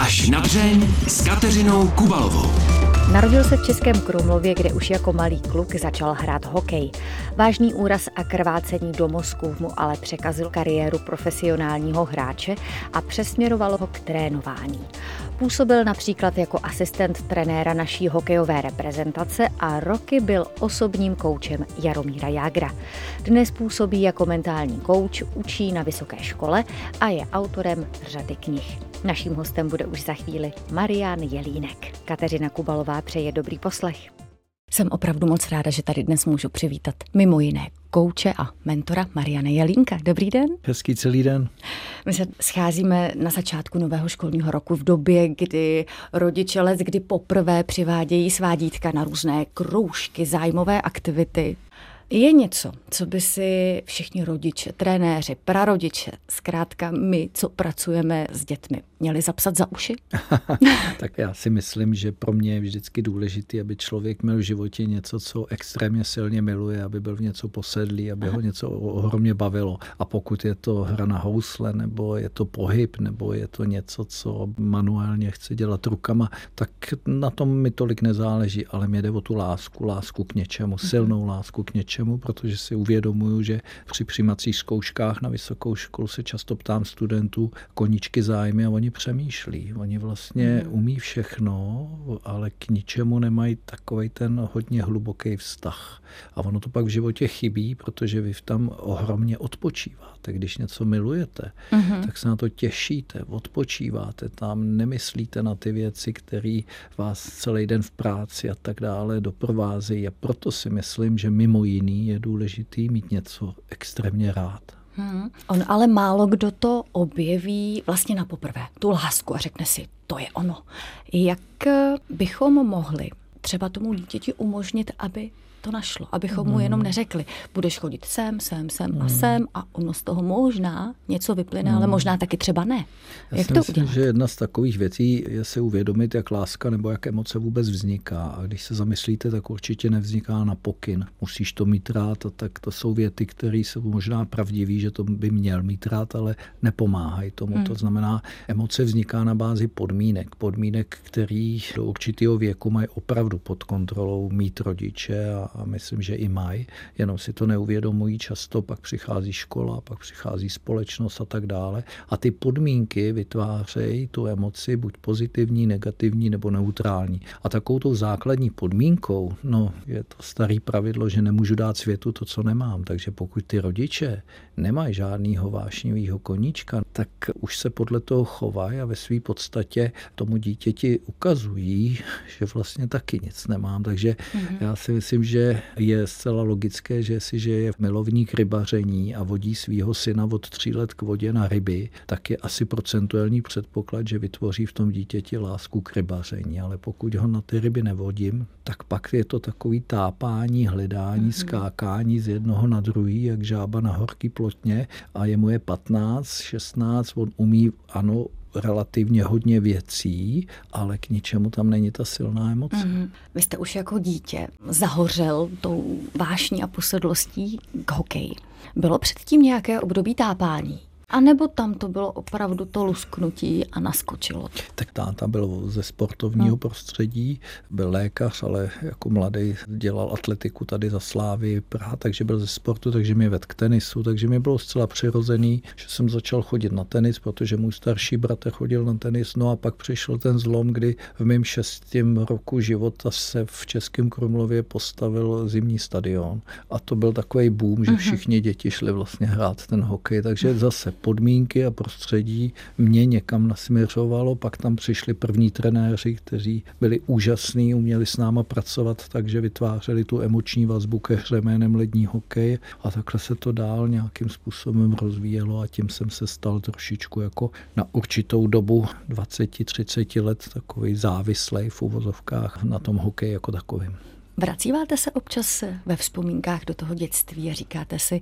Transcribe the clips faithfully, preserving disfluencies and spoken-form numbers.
Až na dřeň s Kateřinou Kubalovou. Narodil se v Českém Krumlově, kde už jako malý kluk začal hrát hokej. Vážný úraz a krvácení do mozku mu ale překazil kariéru profesionálního hráče a přesměroval ho k trénování. Působil například jako asistent trenéra naší hokejové reprezentace a roky byl osobním koučem Jaromíra Jágra. Dnes působí jako mentální kouč, učí na vysoké škole a je autorem řady knih. Naším hostem bude už za chvíli Marian Jelínek. Kateřina Kubalová přeje dobrý poslech. Jsem opravdu moc ráda, že tady dnes můžu přivítat mimo jiné kouče a mentora Mariana Jelínka. Dobrý den. Hezký celý den. My se scházíme na začátku nového školního roku v době, kdy rodiče let, kdy poprvé přivádějí svá dítka na různé kroužky, zájmové aktivity. Je něco, co by si všichni rodiče, trenéři, prarodiče, zkrátka my, co pracujeme s dětmi, měli zapsat za uši? Tak já si myslím, že pro mě je vždycky důležité, aby člověk měl v životě něco, co extrémně silně miluje, aby byl v něco posedlý, aby Aha. ho něco ohromně bavilo. A pokud je to hra na housle, nebo je to pohyb, nebo je to něco, co manuálně chce dělat rukama, tak na tom mi tolik nezáleží, ale mě jde o tu lásku, lásku k něčemu, silnou lásku k něčemu. Čemu, protože si uvědomuju, že při přijímacích zkouškách na vysokou školu se často ptám studentů koníčky zájmy a oni přemýšlí. Oni vlastně mm. umí všechno, ale k ničemu nemají takovej ten hodně hluboký vztah. A ono to pak v životě chybí, protože vy tam ohromně odpočíváte. Když něco milujete, mm. tak se na to těšíte, odpočíváte tam, nemyslíte na ty věci, které vás celý den v práci a tak dále doprovázejí. A proto si myslím, že mimo jiný je důležitý mít něco extrémně rád. Hmm. On ale málo kdo to objeví vlastně na poprvé, tu lásku a řekne si, to je ono. Jak bychom mohli třeba tomu dítěti umožnit, aby to našlo, abychom mu jenom neřekli, budeš chodit sem, sem, sem hmm. a sem a ono z toho možná něco vyplyne, hmm. ale možná taky třeba ne. Já jak si to myslím, udělat? že jedna z takových věcí je si uvědomit, jak láska nebo jak emoce vůbec vzniká. A když se zamyslíte, tak určitě nevzniká na pokyn. Musíš to mít rád, a tak to jsou věty, které jsou možná pravdivý, že to by měl mít rád, ale nepomáhají tomu. Hmm. To znamená, emoce vzniká na bázi podmínek. Podmínek, který do určitého věku mají opravdu pod kontrolou mít rodiče a a myslím, že i mají, jenom si to neuvědomují často, pak přichází škola, pak přichází společnost a tak dále. A ty podmínky vytvářejí tu emoci buď pozitivní, negativní nebo neutrální. A takovou tou základní podmínkou, no je to starý pravidlo, že nemůžu dát světu to, co nemám. Takže pokud ty rodiče nemají žádnýho vášnivého koníčka, tak už se podle toho chovají a ve své podstatě tomu dítěti ukazují, že vlastně taky nic nemám. Takže mm-hmm. já si myslím, že je zcela logické, že jestliže je milovník rybaření a vodí svýho syna od tří let k vodě na ryby, tak je asi procentuální předpoklad, že vytvoří v tom dítěti lásku k rybaření. Ale pokud ho na ty ryby nevodím, tak pak je to takový tápání, hledání, mm-hmm. skákání z jednoho na druhý, jak žába na horký plotně a jemu je patnáct, šestnáct, on umí, ano, relativně hodně věcí, ale k ničemu tam není ta silná emoce. Mm-hmm. Vy jste už jako dítě zahořel tou vášní a posedlostí k hokeji. Bylo předtím nějaké období tápání? A nebo tam to bylo opravdu to lusknutí a naskočilo? Tak táta byl ze sportovního no. prostředí, byl lékař, ale jako mladý dělal atletiku tady za Slávy Praha, takže byl ze sportu, takže mě vedl k tenisu, takže mi bylo zcela přirozený, že jsem začal chodit na tenis, protože můj starší bratr chodil na tenis, no a pak přišel ten zlom, kdy v mém šestém roku života se v Českém Krumlově postavil zimní stadion a to byl takový boom, že všichni děti šli vlastně hrát ten hokej, takže zase podmínky a prostředí mě někam nasměřovalo, pak tam přišli první trenéři, kteří byli úžasní, uměli s náma pracovat, takže vytvářeli tu emoční vazbu ke hře jménem lední hokej a takhle se to dál nějakým způsobem rozvíjelo a tím jsem se stal trošičku jako na určitou dobu dvacet třicet let takový závislej v uvozovkách na tom hokeji jako takovým. Vracíváte se občas ve vzpomínkách do toho dětství a říkáte si,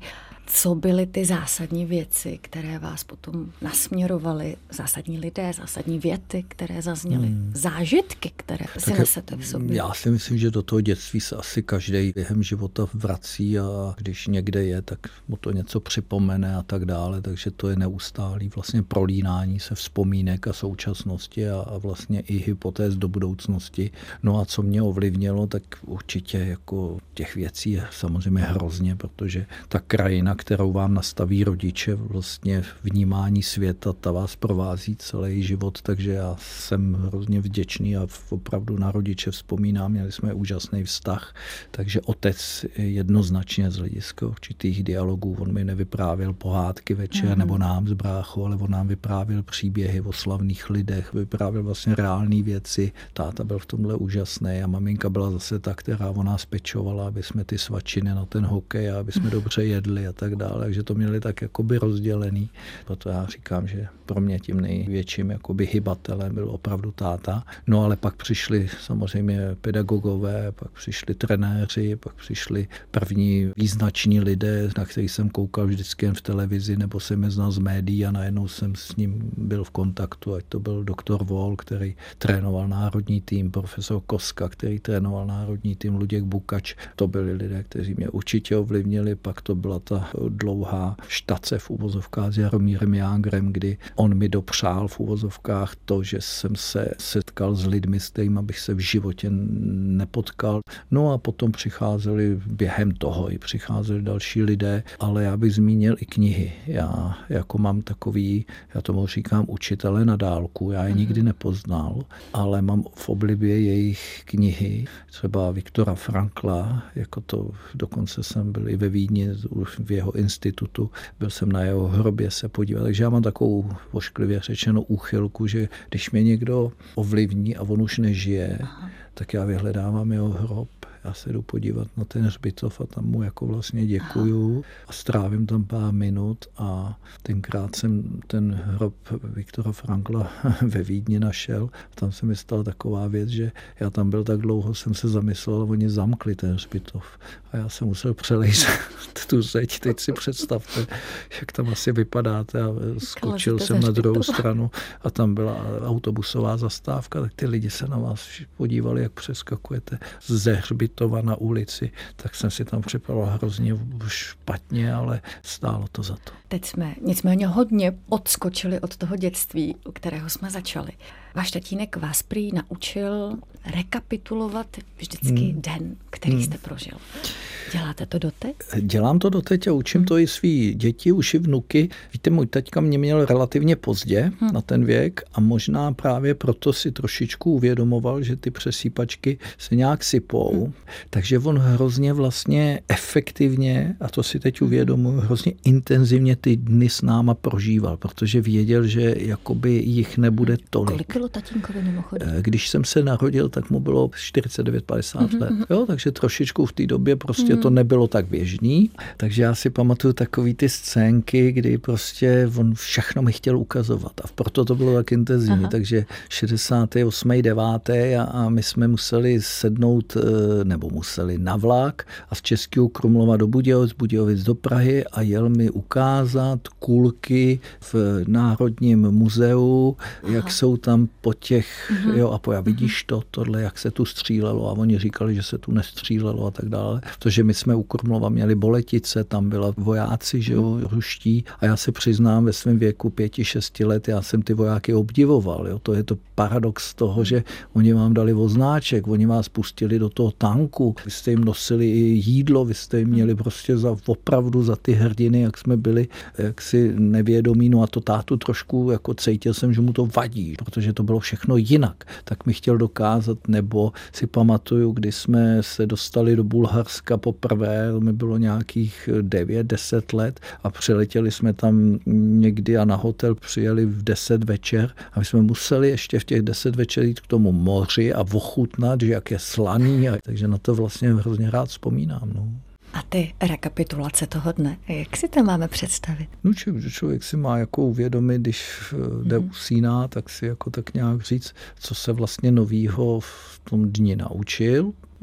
Co byly ty zásadní věci, které vás potom nasměrovaly? Zásadní lidé, zásadní věty, které zazněly, hmm. zážitky, které si tak nesete v sobě? Já si myslím, že do toho dětství se asi každý během života vrací a když někde je, tak mu to něco připomene a tak dále, takže to je neustálý vlastně prolínání se vzpomínek a současnosti a, a vlastně i hypotéz do budoucnosti. No a co mě ovlivnilo, tak určitě jako těch věcí je samozřejmě hrozně, protože ta krajina, kterou vám nastaví rodiče, vlastně vnímání světa, ta vás provází celý život, takže já jsem hrozně vděčný a opravdu na rodiče vzpomínám, měli jsme úžasný vztah, takže otec jednoznačně z hlediska určitých dialogů, on mi nevyprávěl pohádky večer, mm. nebo nám s bráchou, ale on nám vyprávěl příběhy o slavných lidech, vyprávěl vlastně reální věci, táta byl v tomhle úžasný a maminka byla zase ta, která o nás pečovala, aby jsme ty svačiny na ten hokej a aby jsme dobře jedli a tak dále, takže to měli tak jakoby rozdělený. Proto já říkám, že pro mě tím největším jakoby hybatelem byl opravdu táta. No ale pak přišli samozřejmě pedagogové, pak přišli trenéři, pak přišli první význační lidé, na který jsem koukal vždycky jen v televizi, nebo jsem je znal z médií a najednou jsem s ním byl v kontaktu, ať to byl doktor Vol, který trénoval národní tým, profesor Koska, který trénoval národní tým, Luděk Bukač. To byli lidé, kteří mě určitě ovlivnili, pak to byla ta dlouhá štace v uvozovkách s Jaromírem Jágrem, kdy on mi dopřál v uvozovkách to, že jsem se setkal s lidmi, s kterými bych se v životě nepotkal. No a potom přicházeli během toho i přicházeli další lidé, ale já bych zmínil i knihy. Já jako mám takový, já tomu říkám učitele na dálku, já je nikdy nepoznal, ale mám v oblibě jejich knihy, třeba Viktora Frankla, jako to dokonce jsem byl i ve Vídni v jeho institutu, byl jsem na jeho hrobě se podívat, takže já mám takovou ošklivě řečenou úchylku, že když mě někdo ovlivní a on už nežije, aha, tak já vyhledávám jeho hrob. Já se jdu podívat na ten hřbitov a tam mu jako vlastně děkuju a strávím tam pár minut a tenkrát jsem ten hrob Viktora Frankla ve Vídni našel. Tam se mi stala taková věc, že já tam byl tak dlouho, jsem se zamyslel a oni zamkli ten hřbitov a já jsem musel přelejzt tu zeď. Teď si představte, jak tam asi vypadáte a skočil jsem na druhou stranu a tam byla autobusová zastávka, tak ty lidi se na vás podívali, jak přeskakujete ze hřbitova na ulici, tak jsem si tam připadal hrozně špatně, ale stálo to za to. Teď jsme nicméně hodně odskočili od toho dětství, u kterého jsme začali. Váš tatínek vás prý naučil rekapitulovat vždycky hmm. den, který hmm. jste prožil. Děláte to doteď? Dělám to doteď a učím hmm. to i svý děti, už i vnuky. Víte, můj taťka mě měl relativně pozdě hmm. na ten věk a možná právě proto si trošičku uvědomoval, že ty přesýpačky se nějak sypou. Hmm. Takže on hrozně vlastně efektivně, a to si teď uvědomuji, hrozně intenzivně ty dny s náma prožíval, protože věděl, že jakoby jich nebude tolik. Kolik bylo tatínkovi mimochodem? Když jsem se narodil, tak mu bylo čtyřicet devět padesát mm-hmm. let. Jo, takže trošičku v té době prostě mm-hmm. to nebylo tak běžný. Takže já si pamatuju takový ty scénky, kdy prostě on všechno mi chtěl ukazovat a proto to bylo tak intenzivní. Aha. Takže šedesát osm devět a, a my jsme museli sednout, nebo museli na vlak a z Českého Krumlova do Budějovic, Budějovic do Prahy a jel mi ukázat kulky v Národním muzeu, aha, jak jsou tam po těch, mm-hmm. jo, a po, vidíš to, tohle, jak se tu střílelo a oni říkali, že se tu nestřílelo a tak dále. Protože my jsme u Krumlova měli Boletice, tam byla vojáci, že jo, ruští a já se přiznám ve svém věku pěti, šesti let, já jsem ty vojáky obdivoval, jo. To je to paradox toho, že oni vám dali oznáček, oni vás pustili do toho tanku, vy jste jim nosili i jídlo, vy jste jim měli prostě za, opravdu za ty hrdiny, jak jsme byli jaksi nevědomí, no a to tátu trošku jako cítil jsem, že mu to vadí, protože to bylo všechno jinak. Tak mi chtěl dokázat, nebo si pamatuju, kdy jsme se dostali do Bulharska poprvé, mi bylo nějakých devět, deset let a přiletěli jsme tam někdy a na hotel přijeli v deset večer a my jsme museli ještě v těch deset večer jít k tomu moři a ochutnat, že jak je slaný, a takže na to vlastně hrozně rád vzpomínám. No. A ty rekapitulace toho dne, jak si to máme představit? No, že člověk si má jako uvědomit, když jde mm. usíná, tak si jako tak nějak říct, co se vlastně novýho v tom dni naučil.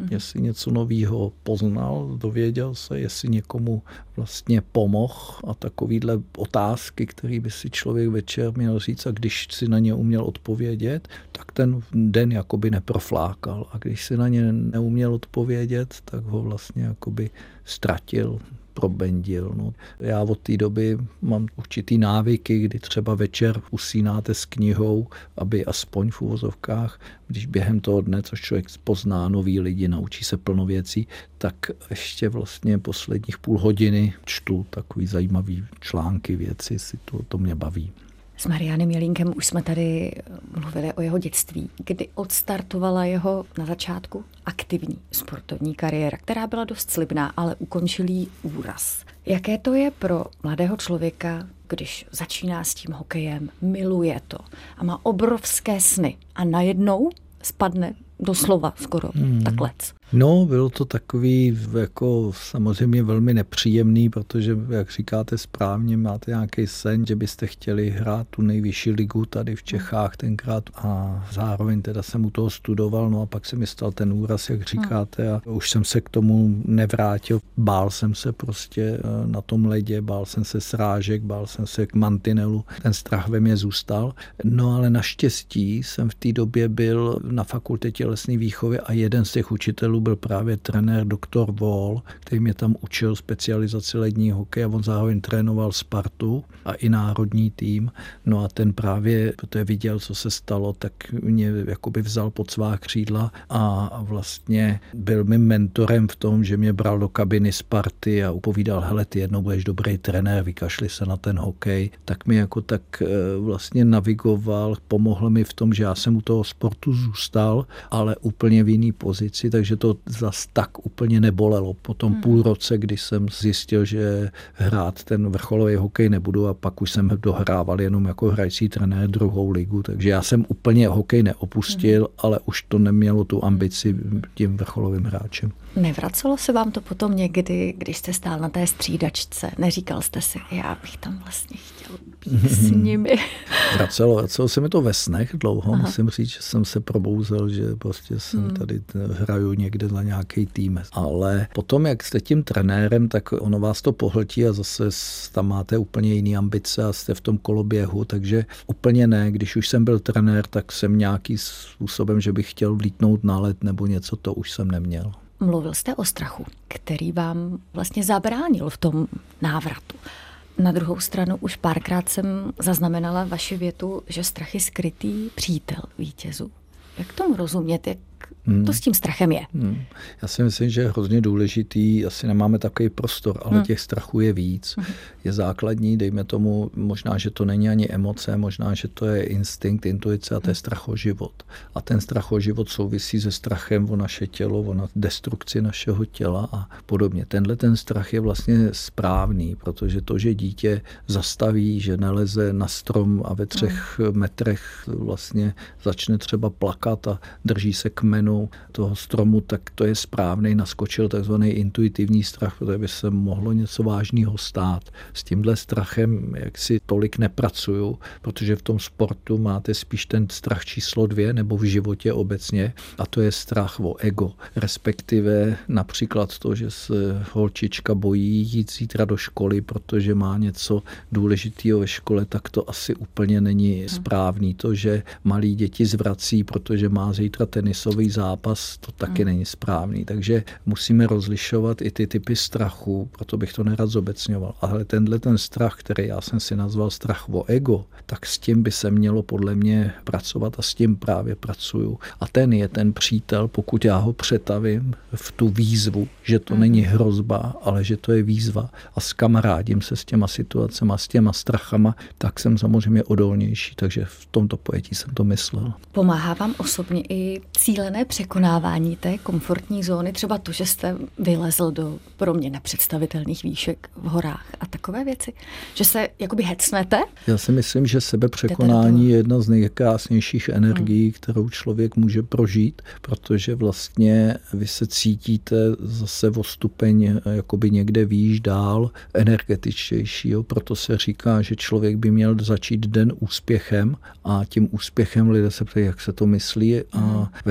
mm. jestli něco nového poznal, dověděl se, jestli někomu vlastně pomohl a takovýhle otázky, které by si člověk večer měl říct a když si na ně uměl odpovědět, tak ten den jakoby neproflákal a když si na ně neuměl odpovědět, tak ho vlastně jakoby ztratil, probendil. No. Já od té doby mám určitý návyky, kdy třeba večer usínáte s knihou, aby aspoň v uvozovkách, když během toho dne, což člověk pozná nový lidi, naučí se plno věcí, tak ještě vlastně posledních půl hodiny čtu takový zajímavý články, věci, si to, to mě baví. S Marianem Jelínkem už jsme tady mluvili o jeho dětství, kdy odstartovala jeho na začátku aktivní sportovní kariéra, která byla dost slibná, ale ukončil jí úraz. Jaké to je pro mladého člověka, když začíná s tím hokejem, miluje to a má obrovské sny a najednou spadne doslova skoro hmm. takhle. No, bylo to takový jako samozřejmě velmi nepříjemný, protože, jak říkáte správně, máte nějaký sen, že byste chtěli hrát tu nejvyšší ligu tady v Čechách tenkrát a zároveň teda jsem u toho studoval, no a pak se mi stal ten úraz, jak říkáte, a už jsem se k tomu nevrátil. Bál jsem se prostě na tom ledě, bál jsem se srážek, bál jsem se k mantinelu, ten strach ve mně zůstal. No ale naštěstí jsem v té době byl na fakultě tělesné výchovy a jeden z těch učitelů byl právě trenér doktor Vol, který mě tam učil specializaci lední hokej a on zároveň trénoval Spartu a i národní tým. No a ten právě, protože viděl, co se stalo, tak mě jakoby vzal pod svá křídla a vlastně byl mým mentorem v tom, že mě bral do kabiny Sparty a upovídal, hele, ty jednou budeš dobrý trenér, vykašli se na ten hokej. Tak mi jako tak vlastně navigoval, pomohl mi v tom, že já jsem u toho sportu zůstal, ale úplně v jiný pozici, takže to zas tak úplně nebolelo. Po tom hmm. půl roce, kdy jsem zjistil, že hrát ten vrcholový hokej nebudu a pak už jsem dohrával jenom jako hrající trenér druhou ligu, takže já jsem úplně hokej neopustil, hmm. ale už to nemělo tu ambici tím vrcholovým hráčem. Nevracelo se vám to potom někdy, když jste stál na té střídačce? Neříkal jste si, já bych tam vlastně chtěl být s nimi? Vracelo, vracelo se mi to ve snech dlouho. Aha. Musím říct, že jsem se probouzel, že prostě jsem hmm. tady hraju někde za nějaký tým. Ale potom, jak jste tím trenérem, tak ono vás to pohltí a zase tam máte úplně jiný ambice a jste v tom koloběhu, takže úplně ne. Když už jsem byl trenér, tak jsem nějaký způsobem, že bych chtěl vlítnout na led nebo něco, to už jsem neměl. Mluvil jste o strachu, který vám vlastně zabránil v tom návratu. Na druhou stranu už párkrát jsem zaznamenala vaši větu, že strach je skrytý přítel vítězů. Jak tomu rozumět, jak hmm. to s tím strachem je? Hmm. Já si myslím, že je hrozně důležitý, asi nemáme takový prostor, ale hmm. těch strachů je víc. Hmm. Je základní, dejme tomu, možná, že to není ani emoce, možná, že to je instinkt, intuice a to je strach o život. A ten strach o život souvisí se strachem o naše tělo, o destrukci našeho těla a podobně. Tenhle ten strach je vlastně správný, protože to, že dítě zastaví, že neleze na strom a ve třech hmm. metrech vlastně začne třeba plakat a drží se kmenu toho stromu, tak to je správný, naskočil takzvaný intuitivní strach, protože by se mohlo něco vážného stát. S tímhle strachem jaksi tolik nepracuju, protože v tom sportu máte spíš ten strach číslo dvě nebo v životě obecně a to je strach o ego. Respektive například to, že se holčička bojí jít zítra do školy, protože má něco důležitého ve škole, tak to asi úplně není správný. To, že malí děti zvrací, protože má zítra tenisový zápas, to taky není správný. Takže musíme rozlišovat i ty typy strachu, proto bych to nerad zobecňoval. Ale tenhle ten strach, který já jsem si nazval strach o ego, tak s tím by se mělo podle mě pracovat a s tím právě pracuju. A ten je ten přítel, pokud já ho přetavím v tu výzvu, že to není hrozba, ale že to je výzva a skamarádím se s těma situacema, s těma strachama, tak jsem samozřejmě odolnější, takže v tomto pojetí jsem to myslel. Pomáhá vám osobně i cílené překonávání té komfortní zóny, třeba to, že jste vylezl do pro mě nepředstavitelných výšek v horách a takové věci, že se jakoby hecnete? Já si myslím, že sebepřekonání je jedna z nejkrásnějších energií, hmm. kterou člověk může prožít, protože vlastně vy se cítíte zase o stupeň jakoby někde výš dál, energetičtějšího, proto se říká, že člověk by měl začít den úspěchem a tím úspěchem lidé se ptají, jak se to myslí a ve své podstatě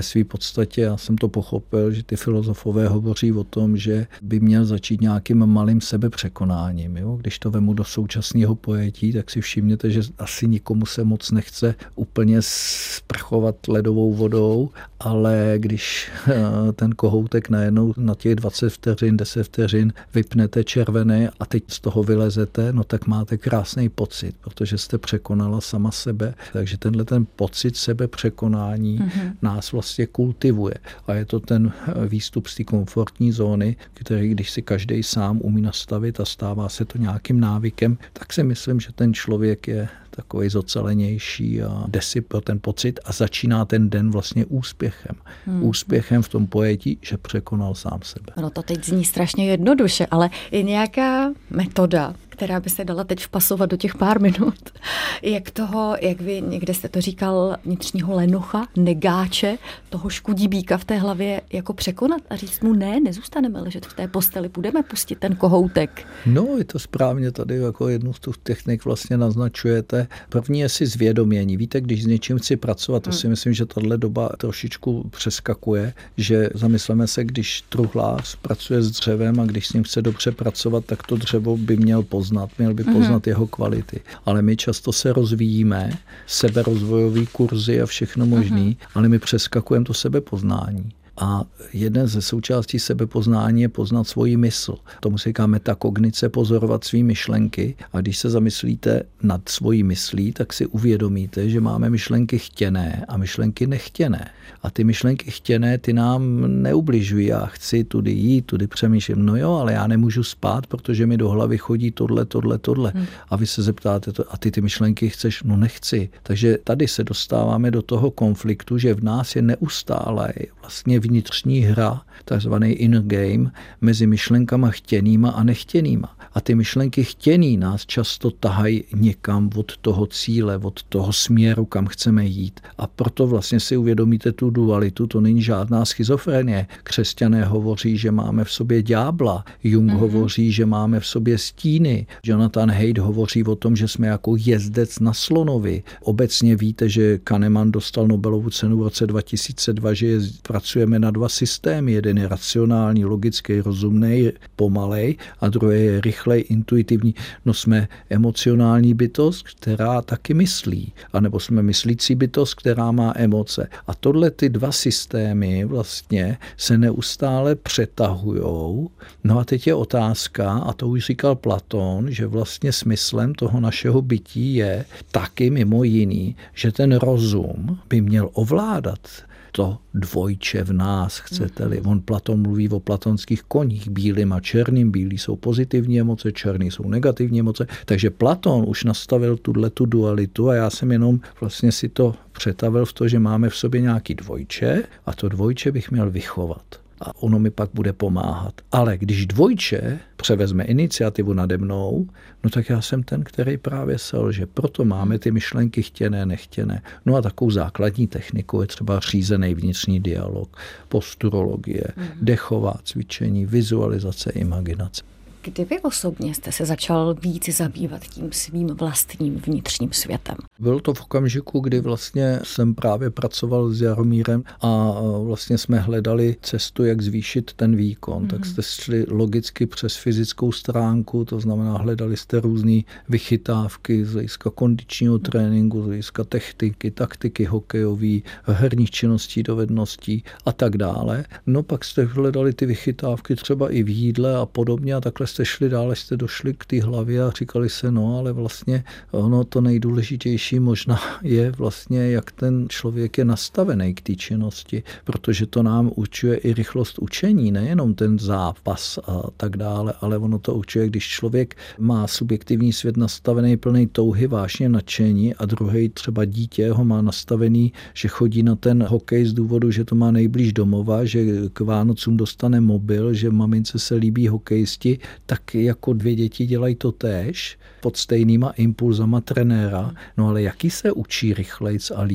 podstatě já jsem to pochopil, že ty filozofové hovoří o tom, že by měl začít nějakým malým sebepřekonáním. Jo? Když to vemu do současného pojetí, tak si všimněte, že asi nikomu se moc nechce úplně sprchovat ledovou vodou, ale když ten kohoutek najednou na těch dvacet vteřin, deset vteřin vypnete červené a teď z toho vylezete, no tak máte krásný pocit, protože jste překonala sama sebe. Takže tenhle ten pocit sebepřekonání mm-hmm. nás vlastně kultivuje. A je to ten výstup z té komfortní zóny, který když si každý sám umí nastavit a stává se to nějakým návykem, tak si myslím, že ten člověk je takový zocelenější a jde si pro ten pocit a začíná ten den vlastně úspěchem. Hmm. Úspěchem v tom pojetí, že překonal sám sebe. No to teď zní strašně jednoduše, ale je nějaká metoda, která by se dala teď vpasovat do těch pár minut. Jak toho, jak vy někde jste to říkal, vnitřního lenocha, negáče, toho škudíbíka v té hlavě jako překonat a říct mu ne, nezůstaneme ležet v té posteli, půjdeme pustit ten kohoutek. No, je to správně, tady jako jednu z těch technik vlastně naznačujete. První je si zvědomění. Víte, když s něčím chci pracovat, to si myslím, že tahle doba trošičku přeskakuje, že zamysleme se, když truhlář pracuje s dřevem a když s ním chce dobře pracovat, tak to dřevo by měl poznat, měl by poznat jeho kvality. Ale my často se rozvíjíme, seberozvojový kurzy a všechno možný, ale my přeskakujeme to sebepoznání. A jeden ze součástí sebepoznání je poznat svoji mysl. Tomu se říká metakognice, pozorovat svý myšlenky. A když se zamyslíte nad svojí myslí, tak si uvědomíte, že máme myšlenky chtěné a myšlenky nechtěné. A ty myšlenky chtěné, ty nám neubližují. Já chci tudy jít, tudy přemýšlím. No jo, ale já nemůžu spát, protože mi do hlavy chodí tohle, tohle, tohle. Hmm. A vy se zeptáte, a ty ty myšlenky chceš? No nechci. Takže tady se dostáváme do toho konfliktu, že v nás je neustále vlastně vnitřní hra, takzvaný inner game, mezi myšlenkama chtěnýma a nechtěnýma. A ty myšlenky chtěný nás často tahají někam od toho cíle, od toho směru, kam chceme jít. A proto vlastně si uvědomíte tu dualitu, to není žádná schizofrenie. Křesťané hovoří, že máme v sobě ďábla, Jung mm-hmm. hovoří, že máme v sobě stíny, Jonathan Haidt hovoří o tom, že jsme jako jezdec na slonovi. Obecně víte, že Kahneman dostal Nobelovu cenu v roce dva tisíce dva, že je, pracujeme na dva systémy. Jeden je racionální, logický, rozumný, pomalej a druhý je rychlej, intuitivní. No jsme emocionální bytost, která taky myslí. A nebo jsme myslící bytost, která má emoce. A tohle ty dva systémy vlastně se neustále přetahujou. No a teď je otázka, a to už říkal Platón, že vlastně smyslem toho našeho bytí je taky mimo jiný, že ten rozum by měl ovládat to dvojče v nás, chcete-li. On Platon mluví o platonských koních, bílým a černým. Bílí jsou pozitivní emoce, černý jsou negativní emoce. Takže Platon už nastavil tuto dualitu a já jsem jenom vlastně si to přetavil v to, že máme v sobě nějaký dvojče a to dvojče bych měl vychovat. A ono mi pak bude pomáhat. Ale když dvojče převezme iniciativu nade mnou, no tak já jsem ten, který právě selže. Proto máme ty myšlenky chtěné, nechtěné. No a takovou základní technikou je třeba řízený vnitřní dialog, posturologie, mm. dechová cvičení, vizualizace, imaginace. Kdy vy osobně jste se začal víc zabývat tím svým vlastním vnitřním světem? Bylo to v okamžiku, kdy vlastně jsem právě pracoval s Jaromírem a vlastně jsme hledali cestu, jak zvýšit ten výkon. Mm. Tak jste šli logicky přes fyzickou stránku, to znamená hledali jste různé vychytávky z hlediska kondičního tréninku, z hlediska techniky, taktiky hokejový, herních činností, dovedností a tak dále. No pak jste hledali ty vychytávky třeba i v jídle a podobně a takhle jste šli dále, jste došli k té hlavě a říkali se, no ale vlastně ono to nejdůležitější možná je vlastně, jak ten člověk je nastavený k té činnosti, protože to nám učuje i rychlost učení, nejenom ten zápas a tak dále, ale ono to učuje, když člověk má subjektivní svět nastavený plný touhy, vášně, nadšení a druhý třeba dítě ho má nastavený, že chodí na ten hokej z důvodu, že to má nejblíž domova, že k Vánocům dostane mobil, že mamince se líbí hokejisti, tak jako dvě děti dělají to též pod stejnýma impulzama trenéra. No ale jaký se učí rychlejc a líp?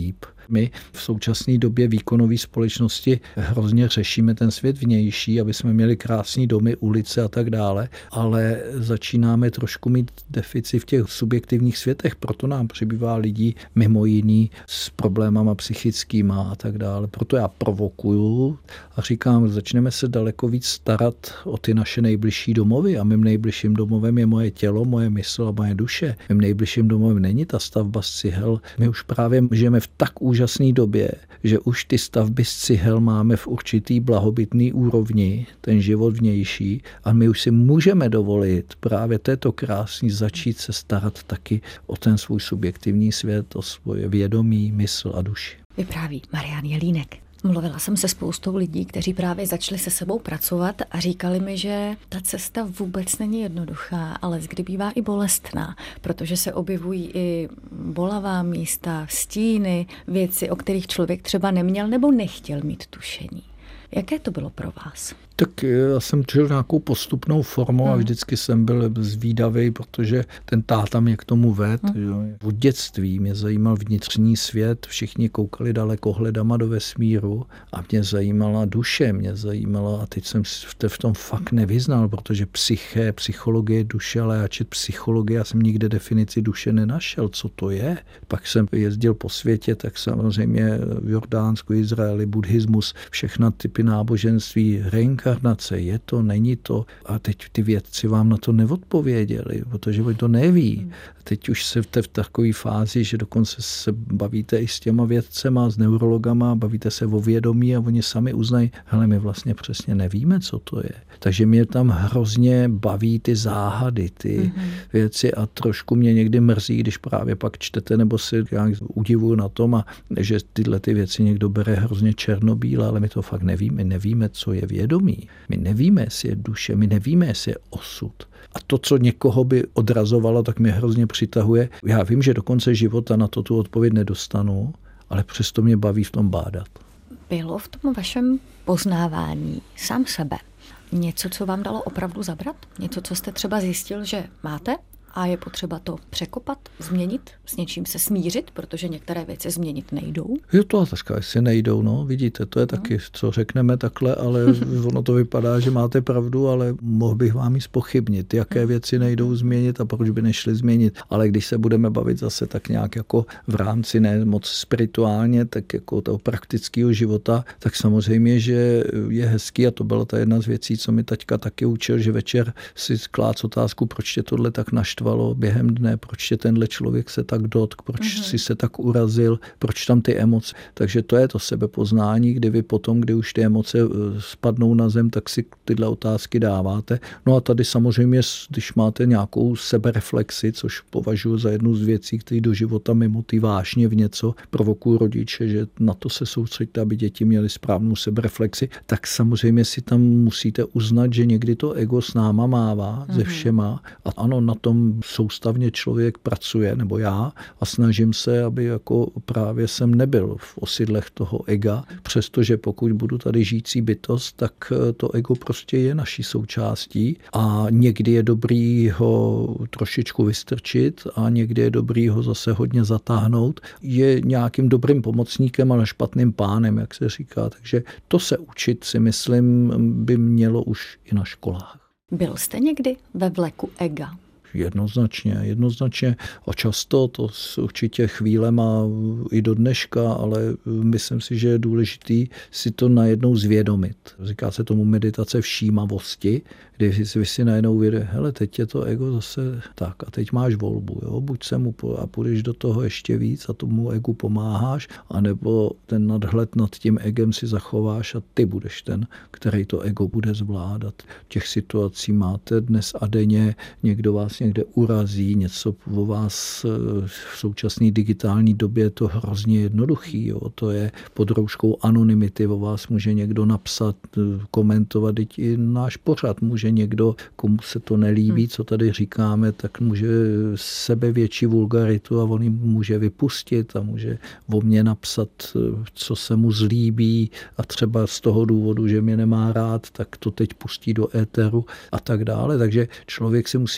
My v současné době výkonové společnosti hrozně řešíme ten svět vnější, aby jsme měli krásný domy, ulice a tak dále, ale začínáme trošku mít deficit v těch subjektivních světech, proto nám přibývá lidí mimo jiný s problémama psychickýma a tak dále. Proto já provokuju a říkám, začneme se daleko víc starat o ty naše nejbližší domovy a mým nejbližším domovem je moje tělo, moje mysl a moje duše. Mým nejbližším domovem není ta stavba z cihel. My už právě žijeme v tak úžasné době, že už ty stavby z cihel máme v určitý blahobytný úrovni, ten život vnější, a my už si můžeme dovolit právě této krásný začít se starat taky o ten svůj subjektivní svět, o svoje vědomí, mysl a duši. Vypráví Marian Jelínek. Mluvila jsem se spoustou lidí, kteří právě začali se sebou pracovat a říkali mi, že ta cesta vůbec není jednoduchá, ale kdy bývá i bolestná, protože se objevují i bolavá místa, stíny, věci, o kterých člověk třeba neměl nebo nechtěl mít tušení. Jaké to bylo pro vás? Tak já jsem čil nějakou postupnou formu hmm. a vždycky jsem byl zvídavý, protože ten táta mě k tomu vedl. Hmm. V dětství mě zajímal vnitřní svět, všichni koukali dalekohledama do vesmíru a mě zajímala duše, mě zajímala, a teď jsem v tom fakt nevyznal, protože psyché, psychologie, duše, ale já čet psychologie, já jsem nikde definici duše nenašel, co to je. Pak jsem jezdil po světě, tak samozřejmě v Jordánsku, Izraeli, buddhismus, všechna typy náboženství, reinkarnace, je to, není to. A teď ty vědci vám na to neodpověděli, protože oni to neví. Teď už jste v takové fázi, že dokonce se bavíte i s těma vědcema, s neurologama, bavíte se o vědomí a oni sami uznají, hele, my vlastně přesně nevíme, co to je. Takže mě tam hrozně baví ty záhady, ty mm-hmm. věci a trošku mě někdy mrzí, když právě pak čtete nebo si nějak udivuju na tom, a že tyhle ty věci někdo bere hrozně černobíle, ale my to fakt nevíme. My nevíme, co je vědomí. My nevíme, jestli je duše, my nevíme, jestli je osud. A to, co někoho by odrazovalo, tak mě hrozně přitahuje. Já vím, že do konce života na to tu odpověď nedostanu, ale přesto mě baví v tom bádat. Bylo v tom vašem poznávání sám sebe něco, co vám dalo opravdu zabrat? Něco, co jste třeba zjistil, že máte? A je potřeba to překopat, změnit, s něčím se smířit, protože některé věci změnit nejdou? Je to otázka, jestli nejdou, no, vidíte, to je taky, no. Co řekneme takhle, ale ono to vypadá, že máte pravdu, ale mohl bych vám ji zpochybnit, jaké věci nejdou změnit a proč by nešly změnit. Ale když se budeme bavit zase tak nějak jako v rámci ne moc spirituálně, tak jako toho praktického života, tak samozřejmě, že je hezký, a to byla ta jedna z věcí, co mi taťka taky učil, že večer si klác otázku, proč tě tohle tak naštvalo během dne, proč tě tenhle člověk se tak dotk, proč mm-hmm. si se tak urazil, proč tam ty emoce. Takže to je to sebepoznání, kdy vy potom, kdy už ty emoce spadnou na zem, tak si tyhle otázky dáváte. No a tady samozřejmě, když máte nějakou sebereflexi, což považuji za jednu z věcí, které do života mimo ty vášně v něco provokují rodiče, že na to se soustředíte, aby děti měly správnou sebereflexi, tak samozřejmě si tam musíte uznat, že někdy to ego s náma mává, mm-hmm. ze všema. A ano, na tom soustavně člověk pracuje, nebo já, a snažím se, aby jako právě jsem nebyl v osidlech toho ega, přestože pokud budu tady žijící bytost, tak to ego prostě je naší součástí a někdy je dobrý ho trošičku vystrčit a někdy je dobrý ho zase hodně zatáhnout. Je nějakým dobrým pomocníkem, ale špatným pánem, jak se říká. Takže to se učit, si myslím, by mělo už i na školách. Byl jste někdy ve vleku ega? Jednoznačně, jednoznačně a často, to určitě chvílema i do dneška, ale myslím si, že je důležitý si to najednou zvědomit. Říká se tomu meditace všímavosti, kdy vy si najednou vyjde, hele, teď je to ego zase tak a teď máš volbu, jo? Buď se mu po, a půjdeš do toho ještě víc a tomu egu pomáháš, anebo ten nadhled nad tím egem si zachováš a ty budeš ten, který to ego bude zvládat. Těch situací máte dnes a denně, někdo vás někde urazí, něco o vás v současné digitální době je to hrozně jednoduchý. Jo? To je pod rouškou anonymity, o vás může někdo napsat, komentovat, i náš pořad může někdo, komu se to nelíbí, co tady říkáme, tak může sebevětší vulgaritu a on jim může vypustit a může o mně napsat, co se mu zlíbí a třeba z toho důvodu, že mě nemá rád, tak to teď pustí do éteru a tak dále. Takže člověk si musí uvědomit,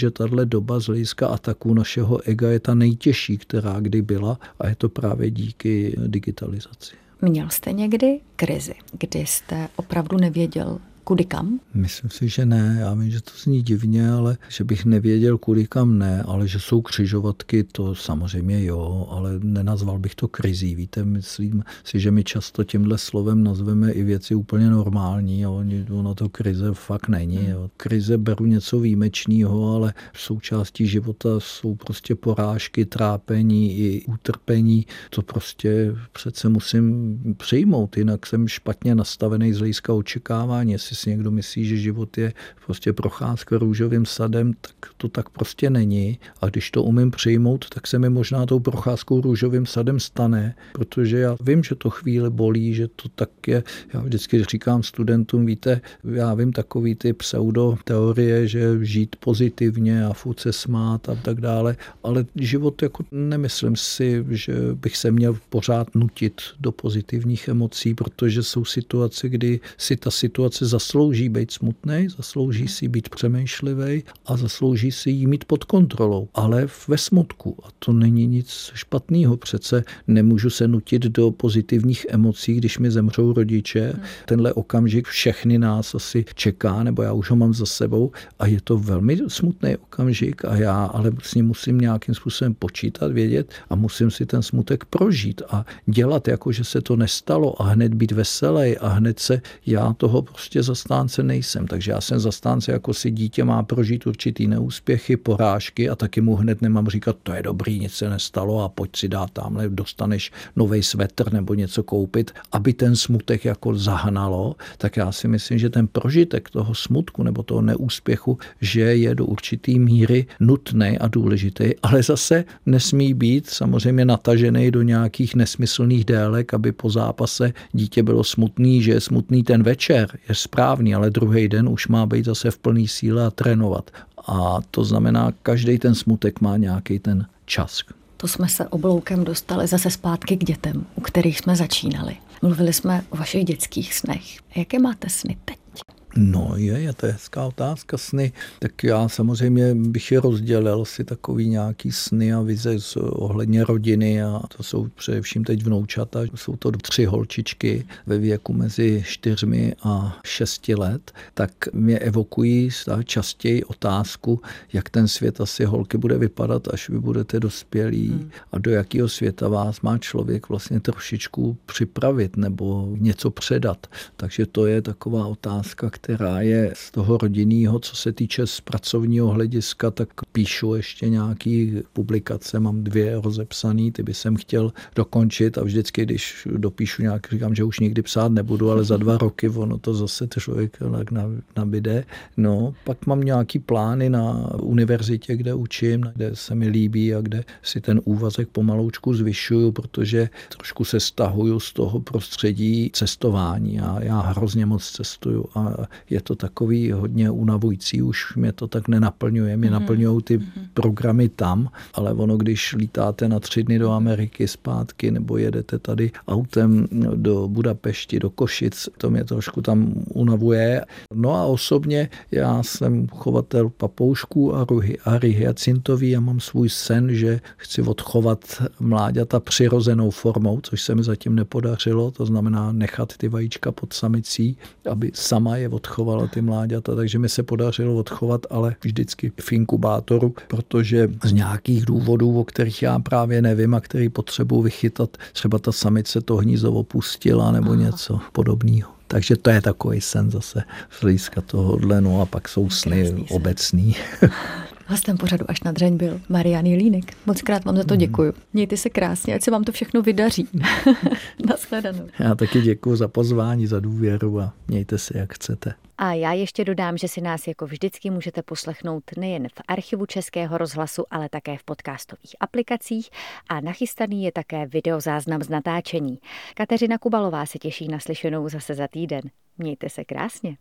že tahle doba z hlediska ataků našeho ega je ta nejtěžší, která kdy byla a je to právě díky digitalizaci. Měl jste někdy krizi, kdy jste opravdu nevěděl, kudy kam? Myslím si, že ne. Já vím, že to zní divně, ale že bych nevěděl, kudy kam ne, ale že jsou křižovatky, to samozřejmě jo, ale nenazval bych to krizí. Víte, myslím si, že my často tímhle slovem nazveme i věci úplně normální a ono to krize fakt není. Jo. Krize beru něco výjimečného, ale součástí života jsou prostě porážky, trápení i utrpení. To prostě přece musím přijmout, jinak jsem špatně nastavený z hlediska očekávání. Jestli si někdo myslí, že život je prostě procházka růžovým sadem, tak to tak prostě není. A když to umím přijmout, tak se mi možná tou procházkou růžovým sadem stane, protože já vím, že to chvíli bolí, že to tak je. Já vždycky říkám studentům, víte, já vím takový ty pseudoteorie, že žít pozitivně a furt se smát a tak dále, ale život jako nemyslím si, že bych se měl pořád nutit do pozitivních emocí, protože jsou situace, kdy si ta situace zaslouží být smutnej, zaslouží si být přemýšlivý a zaslouží si jí mít pod kontrolou, ale ve smutku. A to není nic špatného. Přece nemůžu se nutit do pozitivních emocí, když mi zemřou rodiče. Hmm. Tenhle okamžik všechny nás asi čeká, nebo já už ho mám za sebou a je to velmi smutný okamžik a já ale s ním musím nějakým způsobem počítat, vědět a musím si ten smutek prožít a dělat, jako že se to nestalo a hned být veselý a hned se já toho prostě zastánce nejsem. Takže já jsem zastánce, jako si dítě má prožít určitý neúspěchy, porážky a taky mu hned nemám říkat, to je dobrý, nic se nestalo a pojď si dát tamhle, dostaneš novej svetr nebo něco koupit, aby ten smutek jako zahnalo, tak já si myslím, že ten prožitek toho smutku nebo toho neúspěchu, že je do určitý míry nutný a důležitý, ale zase nesmí být samozřejmě natažený do nějakých nesmyslných délek, aby po zápase dítě bylo smutný, že je smutný ten večer, je správný, ale druhý den už má být zase v plný síle a trénovat. A to znamená, každý ten smutek má nějaký ten čas. To jsme se obloukem dostali zase zpátky k dětem, u kterých jsme začínali. Mluvili jsme o vašich dětských snech. Jaké máte sny teď? No je, je to hezká otázka sny. Tak já samozřejmě bych je rozdělil si takový nějaký sny a vize z, ohledně rodiny a to jsou především teď vnoučata. Jsou to tři holčičky ve věku mezi čtyřmi a šesti let. Tak mě evokují častěji otázku, jak ten svět asi holky bude vypadat, až vy budete dospělí hmm. a do jakého světa vás má člověk vlastně trošičku připravit nebo něco předat. Takže to je taková otázka, která je z toho rodinného, co se týče z pracovního hlediska, tak píšu ještě nějaký publikace, mám dvě rozepsaný, ty by jsem chtěl dokončit a vždycky, když dopíšu nějak, říkám, že už nikdy psát nebudu, ale za dva roky ono to zase člověk nabide. No, pak mám nějaký plány na univerzitě, kde učím, kde se mi líbí a kde si ten úvazek pomaloučku zvyšuju, protože trošku se stahuju z toho prostředí cestování a já hrozně moc cestuju a je to takový hodně unavující, už mě to tak nenaplňuje, mě mm-hmm. naplňují ty mm-hmm. programy tam, ale ono, když lítáte na tři dny do Ameriky zpátky nebo jedete tady autem do Budapešti, do Košic, to mě trošku tam unavuje. No a osobně já jsem chovatel papoušků a ary hyacintový a mám svůj sen, že chci odchovat mláďata přirozenou formou, což se mi zatím nepodařilo, to znamená nechat ty vajíčka pod samicí, aby sama je odchovala ty mláďata, takže mi se podařilo odchovat, ale vždycky v inkubátoru, protože z nějakých důvodů, o kterých já právě nevím a který potřebuji vychytat, třeba ta samice to hnízdo opustila nebo Aha. něco podobného. Takže to je takový sen zase z hlediska tohohle, no a pak jsou sny obecný. Hostem pořadu Až na dřeň byl Marian Jelínek. Moc krát vám za to děkuju. Mějte se krásně, ať se vám to všechno vydaří. Nashledanou. Já taky děkuju za pozvání, za důvěru a mějte se, jak chcete. A já ještě dodám, že si nás jako vždycky můžete poslechnout nejen v archivu Českého rozhlasu, ale také v podcastových aplikacích a nachystaný je také videozáznam z natáčení. Kateřina Kubalová se těší na slyšenou zase za týden. Mějte se krásně.